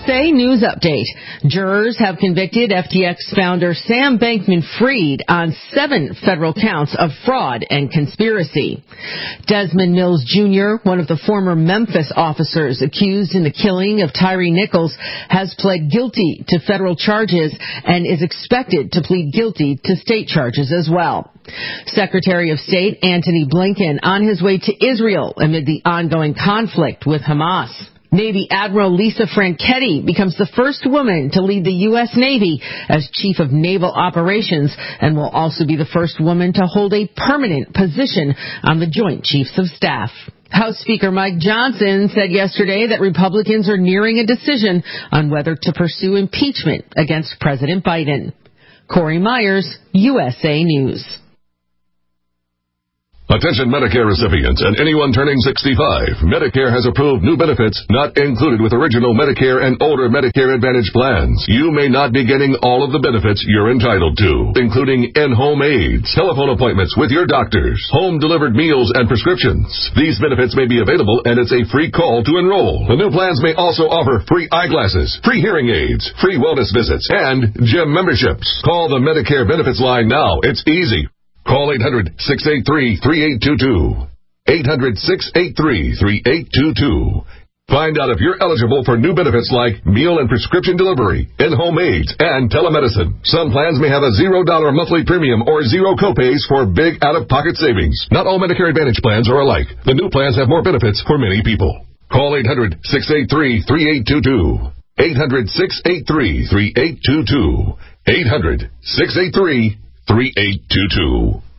USA News Update. Jurors have convicted FTX founder Sam Bankman-Fried on 7 federal counts of fraud and conspiracy. Desmond Mills Jr., one of the former Memphis officers accused in the killing of Tyree Nichols, has pled guilty to federal charges and is expected to plead guilty to state charges as well. Secretary of State Antony Blinken on his way to Israel amid the ongoing conflict with Hamas. Navy Admiral Lisa Franchetti becomes the first woman to lead the U.S. Navy as Chief of Naval Operations and will also be the first woman to hold a permanent position on the Joint Chiefs of Staff. House Speaker Mike Johnson said yesterday that Republicans are nearing a decision on whether to pursue impeachment against President Biden. Corey Myers, USA News. Attention Medicare recipients and anyone turning 65. Medicare has approved new benefits not included with original Medicare and older Medicare Advantage plans. You may not be getting all of the benefits you're entitled to, including in-home aids, telephone appointments with your doctors, home-delivered meals and prescriptions. These benefits may be available and it's a free call to enroll. The new plans may also offer free eyeglasses, free hearing aids, free wellness visits, and gym memberships. Call the Medicare Benefits line now. It's easy. Call 800-683-3822. 800-683-3822. Find out if you're eligible for new benefits like meal and prescription delivery, in-home aids, and telemedicine. Some plans may have a $0 monthly premium or zero copays for big out-of-pocket savings. Not all Medicare Advantage plans are alike. The new plans have more benefits for many people. Call 800-683-3822. 800-683-3822. 800-683-3822.